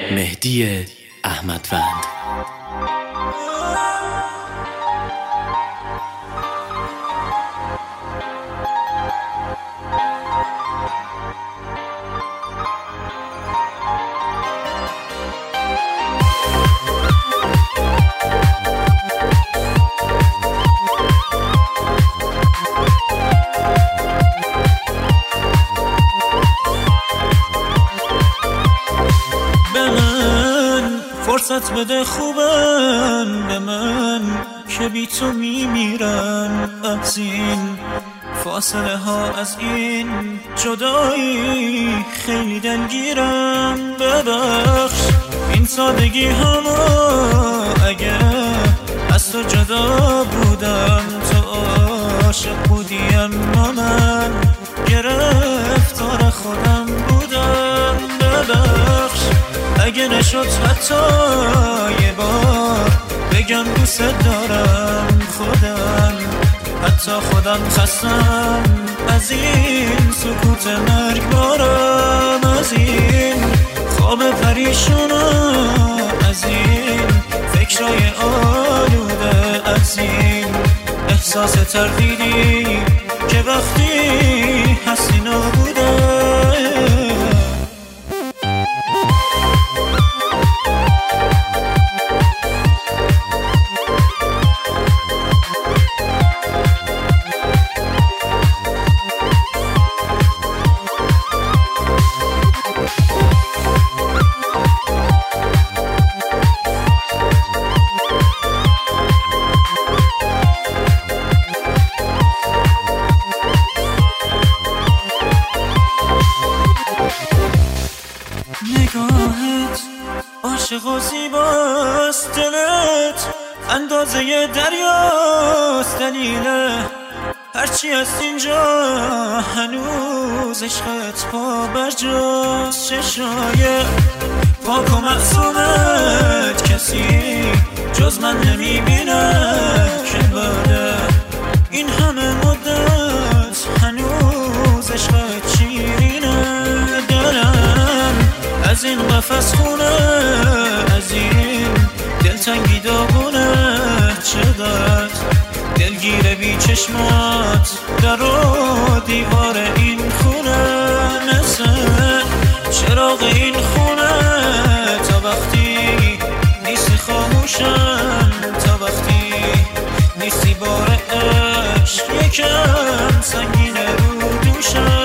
مهدی احمدوند. فرصت بده خوبم به من که بی تو میمیرم، از این فاصله ها، از این جدایی خیلی دلگیرم. ببخش این سادگی همو اگه از تو جدا بودم، تو عاشق بودی اما من گرفتار خودم بودم. ببخش اگه نشد حتی یه بار بگم دوست دارم، حتی خودم خستم از این سکوت مرگبارم، از این خواب پریشونم، از این فکرای آلوده، از این احساس تردیدی که وقتی هستی نبوده. نگاهت عاشق و زیباست، دلت اندازه دریاست، دلیله هرچی هست اینجا هنوز عشقت پا برجاست. چشای پاک و معصومت کسی جز من نمیبینه که بله این همه مدت هنوز عشقت شیرینه. دلم از این قفس خونه، از این دلتنگی داغونه، چقدر دلگیره بی چشمات در و دیوار این خونه، مثل چراغ این خونه تا وقتی نیستی خاموشم، تا وقتی نیستی بار عشق یکم سنگینه رو دوشم.